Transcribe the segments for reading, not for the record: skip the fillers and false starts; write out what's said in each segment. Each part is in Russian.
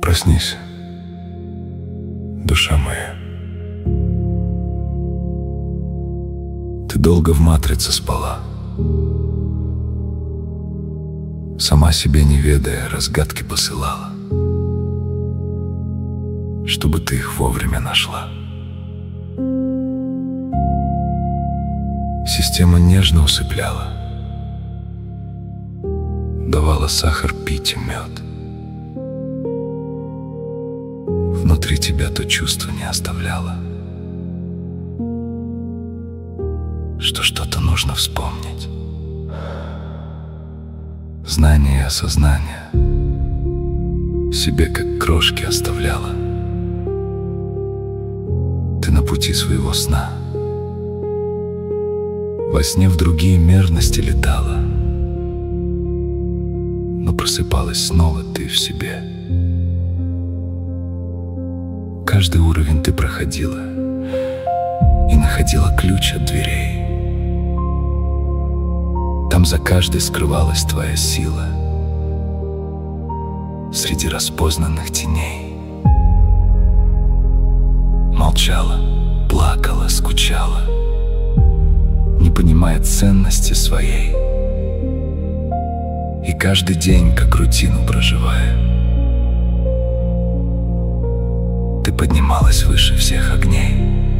Проснись, душа моя. Ты долго в матрице спала, сама себе не ведая, разгадки посылала, чтобы ты их вовремя нашла. Система нежно усыпляла, давала сахар пить и мед. Внутри тебя то чувство не оставляло, что что-то нужно вспомнить. Знание и осознание себе как крошки оставляла. Ты на пути своего сна, во сне в другие мерности летала, но просыпалась снова ты в себе. Каждый уровень ты проходила и находила ключ от дверей. Там за каждой скрывалась твоя сила среди распознанных теней. Молчала, плакала, скучала, не понимая ценности своей. И каждый день, как рутину проживая, ты поднималась выше всех огней.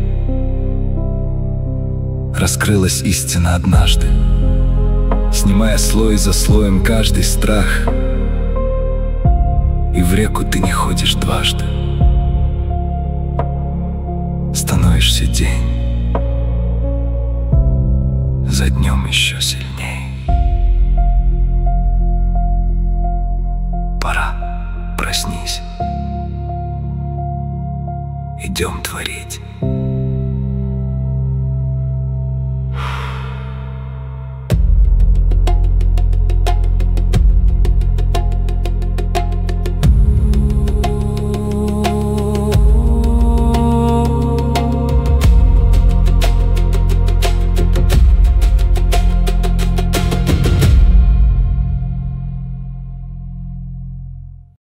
Раскрылась истина однажды, снимая слой за слоем каждый страх. И в реку ты не ходишь дважды, становишься день за днем еще сильней. Пора, проснись, идем творить.